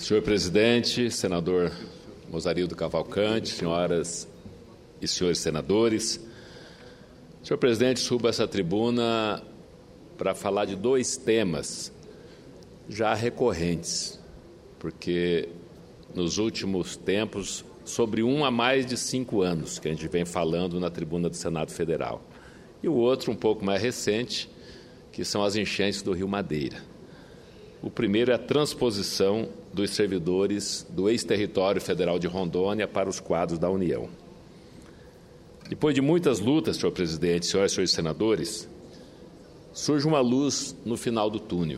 Senhor presidente, senador Mozarildo Cavalcante, senhoras e senhores senadores. Senhor presidente, subo a essa tribuna para falar de dois temas já recorrentes, porque nos últimos tempos, sobre um há mais de 5 anos que a gente vem falando na tribuna do Senado Federal. E o outro, um pouco mais recente, que são as enchentes do Rio Madeira. O primeiro é a transposição dos servidores do ex-território federal de Rondônia para os quadros da União. Depois de muitas lutas, senhor presidente, senhoras e senhores senadores, surge uma luz no final do túnel.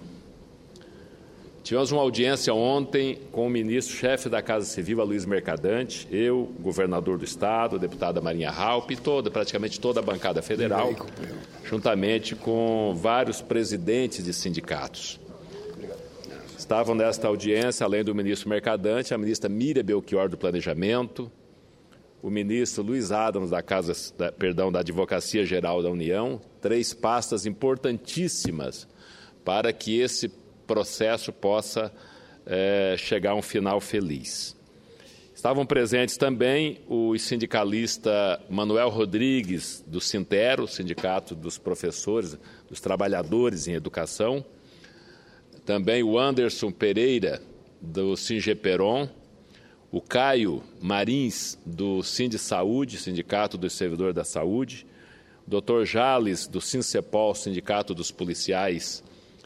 Tivemos uma audiência ontem com o ministro-chefe da Casa Civil, Aloysio Mercadante, eu, governador do Estado, a deputada Marinha Raupp e praticamente toda a bancada federal, juntamente com vários presidentes de sindicatos. Estavam nesta audiência, além do ministro Mercadante, a ministra Miriam Belchior do Planejamento, o ministro Luiz Adams da Advocacia Geral da União, 3 pastas importantíssimas para que esse processo possa chegar a um final feliz. Estavam presentes também o sindicalista Manuel Rodrigues, do Sintero, Sindicato dos Professores, dos Trabalhadores em Educação, também o Anderson Pereira, do Singeperon, o Caio Marins, do Sindisaúde, Sindicato dos Servidores da Saúde, o Dr. Jales, do Sincepol, Sindicato dos Policiais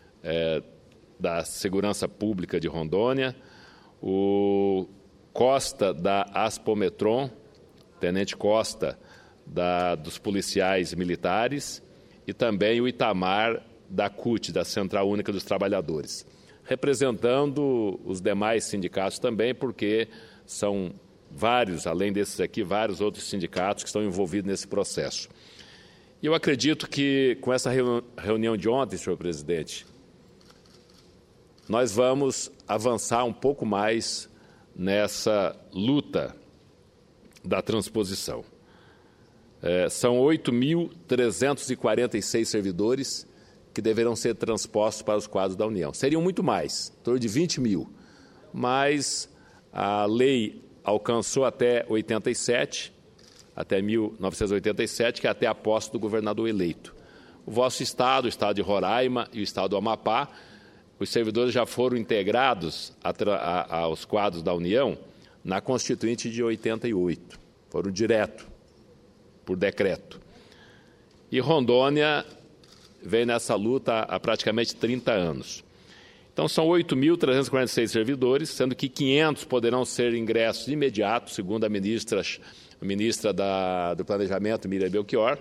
da Segurança Pública de Rondônia, o Costa, da Aspometron, Tenente Costa, dos Policiais Militares, e também o Itamar, da CUT, da Central Única dos Trabalhadores, representando os demais sindicatos também, porque são vários, além desses aqui, vários outros sindicatos que estão envolvidos nesse processo. E eu acredito que, com essa reunião de ontem, senhor presidente, nós vamos avançar um pouco mais nessa luta da transposição. São 8.346 servidores que deverão ser transpostos para os quadros da União. Seriam muito mais, em torno de 20 mil, mas a lei alcançou até 1987, que é até a posse do governador eleito. O vosso estado, o estado de Roraima e o estado do Amapá, os servidores já foram integrados aos quadros da União na Constituinte de 88, foram direto, por decreto. E Rondônia vem nessa luta há praticamente 30 anos. Então, são 8.346 servidores, sendo que 500 poderão ser ingressos imediatos, segundo a ministra do Planejamento, Miriam Belchior,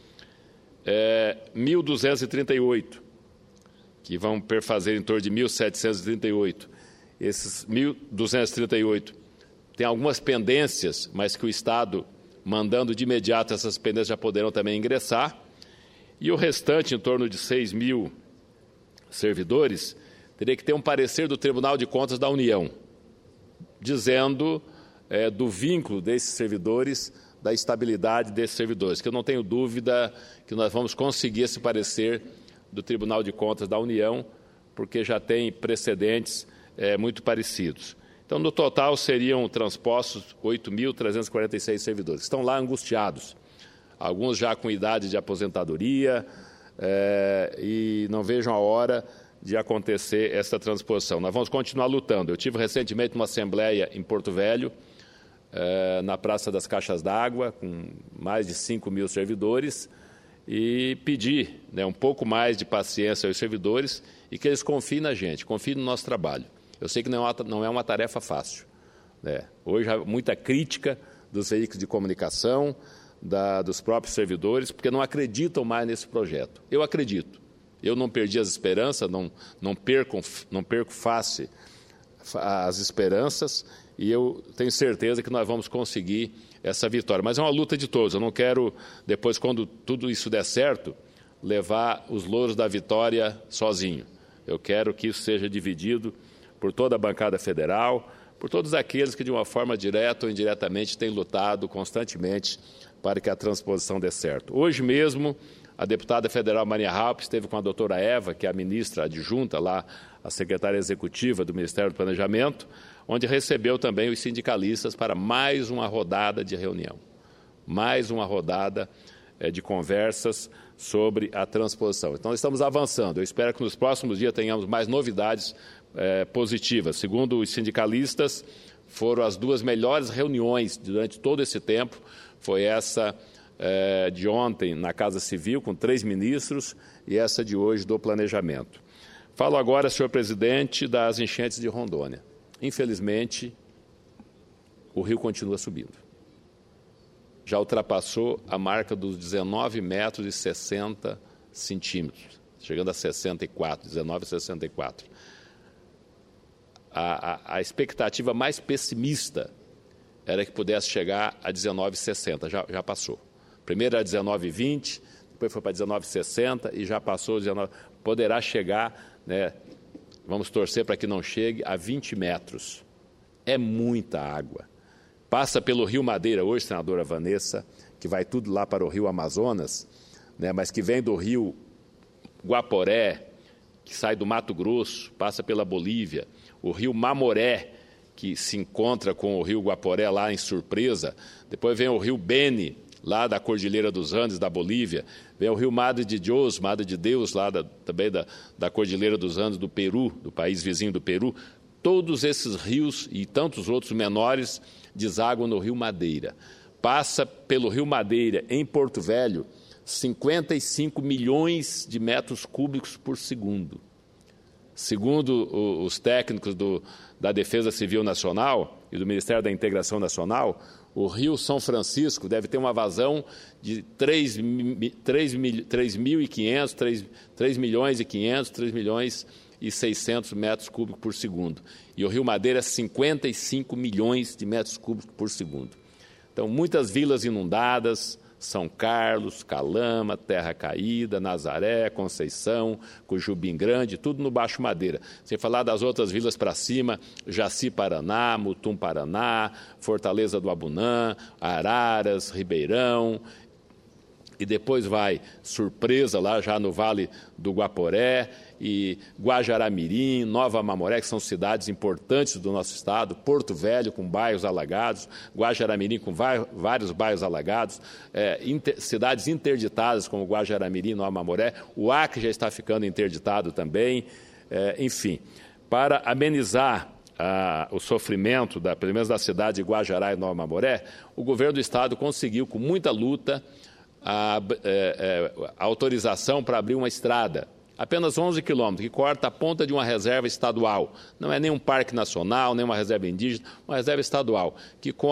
1.238, que vão perfazer em torno de 1.738. Esses 1.238 têm algumas pendências, mas que o Estado, mandando de imediato essas pendências, já poderão também ingressar. E o restante, em torno de 6.000 servidores, teria que ter um parecer do Tribunal de Contas da União, dizendo do vínculo desses servidores, da estabilidade desses servidores, que eu não tenho dúvida que nós vamos conseguir esse parecer do Tribunal de Contas da União, porque já tem precedentes muito parecidos. Então, no total, seriam transpostos 8.346 servidores, que estão lá angustiados, alguns já com idade de aposentadoria, e não vejam a hora de acontecer essa transposição. Nós vamos continuar lutando. Eu tive recentemente uma assembleia em Porto Velho, na Praça das Caixas d'Água, com mais de 5.000 servidores, e pedi um pouco mais de paciência aos servidores e que eles confiem na gente, confiem no nosso trabalho. Eu sei que não é uma tarefa fácil. Hoje há muita crítica dos veículos de comunicação, dos próprios servidores, porque não acreditam mais nesse projeto. Eu acredito. Eu não perdi as esperanças, não perco face as esperanças, e eu tenho certeza que nós vamos conseguir essa vitória. Mas é uma luta de todos. Eu não quero, depois, quando tudo isso der certo, levar os louros da vitória sozinho. Eu quero que isso seja dividido por toda a bancada federal, por todos aqueles que, de uma forma direta ou indiretamente, têm lutado constantemente para que a transposição dê certo. Hoje mesmo, a deputada federal Marinha Raupp esteve com a doutora Eva, que é a ministra adjunta lá a secretária executiva do Ministério do Planejamento, onde recebeu também os sindicalistas para mais uma rodada de reunião, mais uma rodada de conversas sobre a transposição. Então, estamos avançando. Eu espero que nos próximos dias tenhamos mais novidades positivas. Segundo os sindicalistas, foram as duas melhores reuniões durante todo esse tempo. Foi essa de ontem na Casa Civil, com 3 ministros, e essa de hoje do Planejamento. Falo agora, senhor presidente, das enchentes de Rondônia. Infelizmente, o rio continua subindo. Já ultrapassou a marca dos 19 metros e 60 centímetros, chegando a 64, 19,64. A expectativa mais pessimista era que pudesse chegar a 19,60, já passou. Primeiro era 19,20, depois foi para 19,60 e já passou 19. Poderá chegar, né, vamos torcer para que não chegue, a 20 metros. É muita água. Passa pelo Rio Madeira hoje, senadora Vanessa, que vai tudo lá para o Rio Amazonas, né, mas que vem do Rio Guaporé, que sai do Mato Grosso, passa pela Bolívia, o Rio Mamoré, que se encontra com o Rio Guaporé lá em Surpresa, depois vem o Rio Beni, lá da Cordilheira dos Andes, da Bolívia, vem o Rio Madre de Deus, Madre de Deus, lá também da Cordilheira dos Andes do Peru, do país vizinho do Peru. Todos esses rios e tantos outros menores desaguam no Rio Madeira. Passa pelo Rio Madeira, em Porto Velho, 55 milhões de metros cúbicos por segundo. Segundo os técnicos da Defesa Civil Nacional e do Ministério da Integração Nacional, o Rio São Francisco deve ter uma vazão de 3 milhões e 600 metros cúbicos por segundo. E o Rio Madeira, 55 milhões de metros cúbicos por segundo. Então, muitas vilas inundadas, São Carlos, Calama, Terra Caída, Nazaré, Conceição, Cujubim Grande, tudo no Baixo Madeira. Sem falar das outras vilas para cima, Jaci Paraná, Mutum Paraná, Fortaleza do Abunã, Araras, Ribeirão, e depois vai Surpresa, lá já no Vale do Guaporé, e Guajará-Mirim, Nova Mamoré, que são cidades importantes do nosso estado, Porto Velho, com bairros alagados, Guajará-Mirim, com vários bairros alagados, cidades interditadas, como Guajará-Mirim, Nova Mamoré, o Acre já está ficando interditado também, enfim. Para amenizar o sofrimento, pelo menos da cidade de Guajará e Nova Mamoré, o governo do estado conseguiu, com muita luta, a autorização para abrir uma estrada, apenas 11 quilômetros, que corta a ponta de uma reserva estadual. Não é nem um parque nacional, nem uma reserva indígena, uma reserva estadual, que com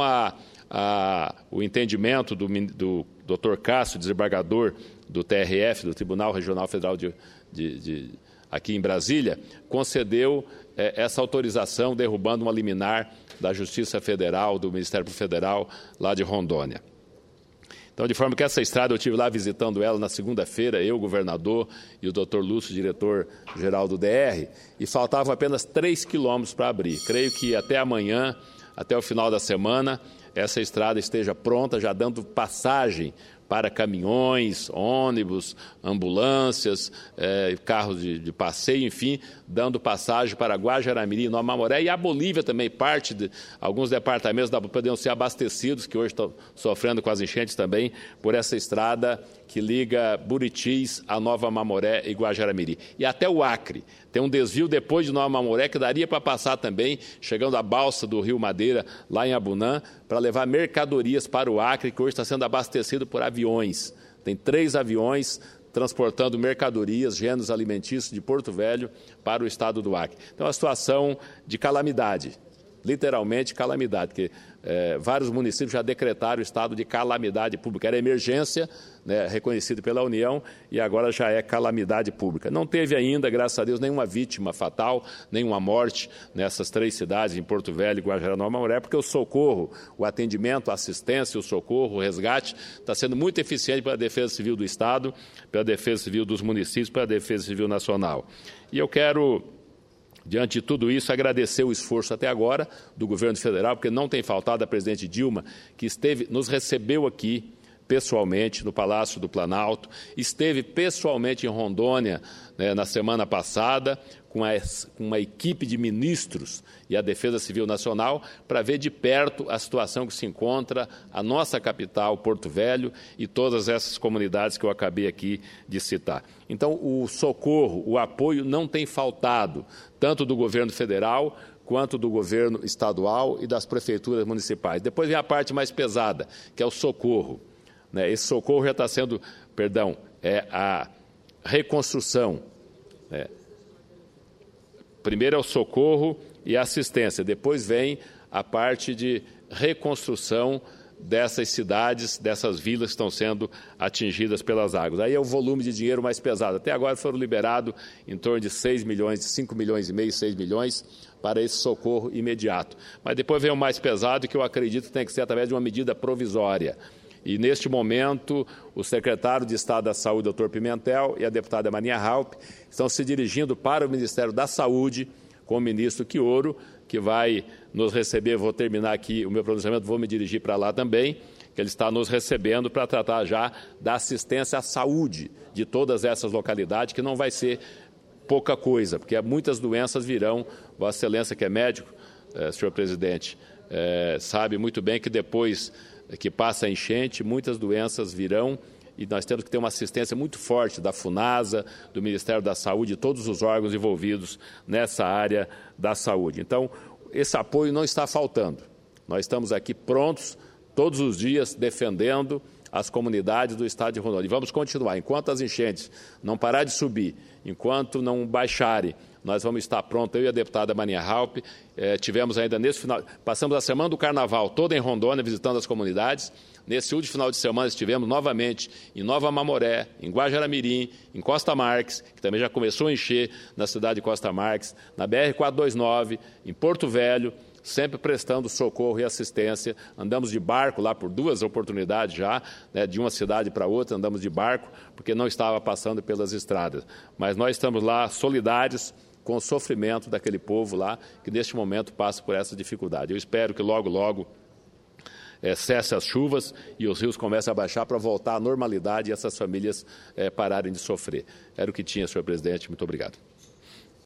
o entendimento do Dr. Cássio, desembargador do TRF, do Tribunal Regional Federal aqui em Brasília, concedeu essa autorização, derrubando uma liminar da Justiça Federal, do Ministério Federal, lá de Rondônia. Então, de forma que essa estrada, eu estive lá visitando ela na segunda-feira, eu, governador, e o doutor Lúcio, diretor-geral do DR, e faltavam apenas 3 quilômetros para abrir. Creio que até amanhã, até o final da semana, essa estrada esteja pronta, já dando passagem para caminhões, ônibus, ambulâncias, carros de passeio, enfim, dando passagem para Guajará-Mirim, Nova Mamoré e a Bolívia também, alguns departamentos poderiam ser abastecidos, que hoje estão sofrendo com as enchentes também, por essa estrada que liga Buritis a Nova Mamoré e Guajará-Mirim. E até o Acre. Tem um desvio depois de Nova Mamoré que daria para passar também, chegando à balsa do Rio Madeira, lá em Abunã, para levar mercadorias para o Acre, que hoje está sendo abastecido por aviões. Tem 3 aviões transportando mercadorias, gêneros alimentícios de Porto Velho para o estado do Acre. Então, é uma situação de calamidade, literalmente calamidade, porque vários municípios já decretaram o estado de calamidade pública. Era emergência, né, reconhecido pela União, e agora já é calamidade pública. Não teve ainda, graças a Deus, nenhuma vítima fatal, nenhuma morte nessas 3 cidades, em Porto Velho, Guajará, Nova Mamoré, porque o socorro, o atendimento, a assistência, o socorro, o resgate, está sendo muito eficiente pela Defesa Civil do Estado, pela Defesa Civil dos municípios, pela Defesa Civil Nacional. E eu quero, diante de tudo isso, agradecer o esforço até agora do governo federal, porque não tem faltado a presidente Dilma, que nos recebeu aqui pessoalmente no Palácio do Planalto, esteve pessoalmente em Rondônia, na semana passada, com uma equipe de ministros e a Defesa Civil Nacional, para ver de perto a situação que se encontra a nossa capital, Porto Velho, e todas essas comunidades que eu acabei aqui de citar. Então, o socorro, o apoio não tem faltado, tanto do governo federal quanto do governo estadual e das prefeituras municipais. Depois vem a parte mais pesada, que é o socorro. Esse socorro já está sendo, a reconstrução. Primeiro é o socorro e a assistência, depois vem a parte de reconstrução dessas cidades, dessas vilas que estão sendo atingidas pelas águas. Aí é o volume de dinheiro mais pesado. Até agora foram liberados em torno de 6 milhões, 5 milhões e meio, 6 milhões para esse socorro imediato. Mas depois vem o mais pesado, que eu acredito que tem que ser através de uma medida provisória. E, neste momento, o secretário de Estado da Saúde, Dr. Pimentel, e a deputada Marinha Halpe estão se dirigindo para o Ministério da Saúde com o ministro Quioro, que vai nos receber. Vou terminar aqui o meu pronunciamento, vou me dirigir para lá também, que ele está nos recebendo para tratar já da assistência à saúde de todas essas localidades, que não vai ser pouca coisa, porque muitas doenças virão. Vossa Excelência, que é médico, senhor presidente, sabe muito bem que depois que passa a enchente, muitas doenças virão e nós temos que ter uma assistência muito forte da FUNASA, do Ministério da Saúde e todos os órgãos envolvidos nessa área da saúde. Então, esse apoio não está faltando. Nós estamos aqui prontos, todos os dias, defendendo as comunidades do estado de Rondônia. E vamos continuar. Enquanto as enchentes não parar de subir, enquanto não baixarem, nós vamos estar prontos, eu e a deputada Marinha Halpe, tivemos ainda nesse final, passamos a semana do Carnaval toda em Rondônia, visitando as comunidades. Nesse último final de semana estivemos novamente em Nova Mamoré, em Guajaramirim, em Costa Marques, que também já começou a encher na cidade de Costa Marques, na BR-429, em Porto Velho, sempre prestando socorro e assistência. Andamos de barco lá por 2 oportunidades já, de uma cidade para outra, andamos de barco, porque não estava passando pelas estradas. Mas nós estamos lá solidários com o sofrimento daquele povo lá, que neste momento passa por essa dificuldade. Eu espero que logo, logo cesse as chuvas e os rios comecem a baixar para voltar à normalidade e essas famílias pararem de sofrer. Era o que tinha, senhor presidente. Muito obrigado.